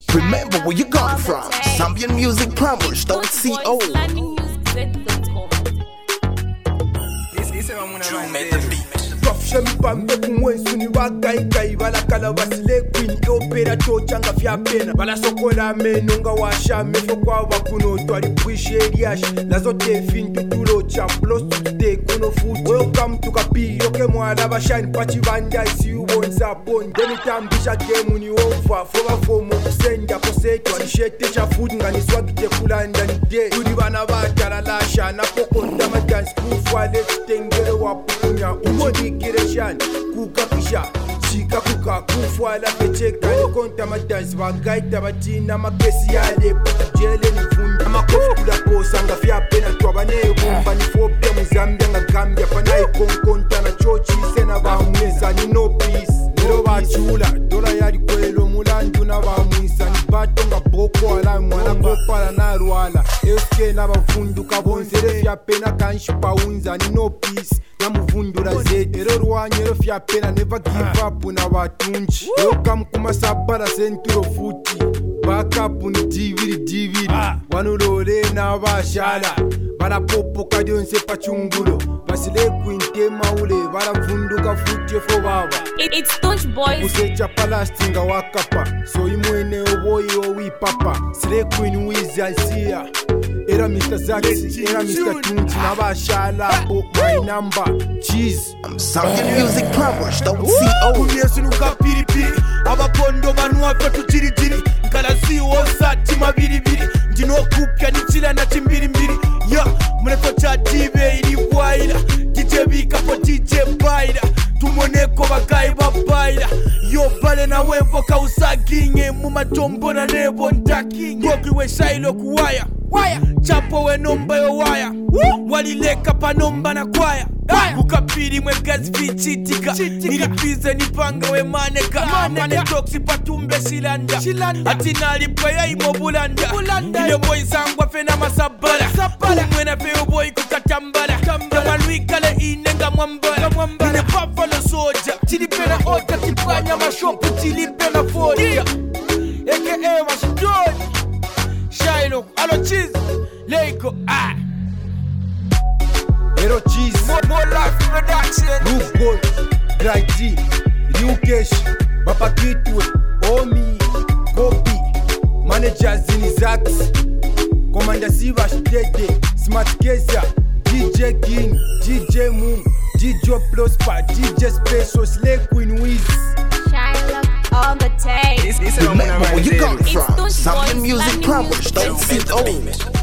Remember where you come from. Zambian Music Plumbers, don't see old. Shambambe kumwensu ni wagai balakala basile queen opera tochanga vya pena balasokola meno nga washa mefo kwa bakuno twali puisheriash nazote fintu tulo champlos today kuno food welcome to kapi yoke mwala bashine pachi banda isi ubonza bon deni tambisha game ni over for mo kusenda koseto alishete cha food ngani swagite kulanda ni day tuli bana batala lasha na pokonda ma dance kufa let's tengere wa punya umodi kukakisha shika kuka kufwala pecheka konta madansi bagaita batina makesi yale jele ni funda amakofu kula posa nga fya pena twabane bumba ni fobia muzambia nga gambia panai konkonta na chochi sena bamwesa ni no peace nero bachula dola yali kwelo mulandu na bamwisa ni bato nga boko ala mwana kopala na rwala eske na bafunduka bonsere fya pena kanshipa unza ni no peace namuvundura zete ero rwanyero fya pena never give up na batunji welcome kuma sabara senturo futi back up ni diviri wanulole na bashala bana popo kadionse pachungulo basile kwinte maule baravunduka futi fo baba it's Touch Boys usecha palastinga wakapa so imwene oboyo wipapa sile queen wizansia era Mr. Zaxi, era Mr. Tunji, Nabashala, my number, cheese. Zambian Music Plumbers, don't see old. Kuniesunuka piripiri, abapondo manua fetu jiri Nkalasi osati mabiribiri, njino kupya nichila na chimbirimbiri. Ya, mweneko cha TV ili waila, DJ Bikapo DJ Baila. Tumoneko bagai babaila, yo bale na wembo kausaginye, mumatombo na nebo ntakinye. Goki we shailo kuwaya. Chapo we nomba yo waya walileka pa nomba na kwaya ukapiri mwe gazi vichitika nilipize nipanga we maneka mane toksi patumbe silanda ati nalipwa ya imo bulanda ile boy sangwa fena masabala umwena feo boy kukatambala kama luikale inenga mwambala ile buffalo soja tilipena ota tipanya mashopu tilipena fodia aka mashidoni Shiloh, alo cheese, Leiko, Hero cheese, more life production. Roof Gold, Dry G, New Cash, Papa Kitwe, Omi, Kopi, Managers in Zax, Commander Sivash Tete, Smart Kesa, DJ King, DJ Moon, DJ Prosper, DJ Special, Slay Queen Wiz. Shiloh on the tape. Remember where you come from. Zambian Music Plumbers, don't see old.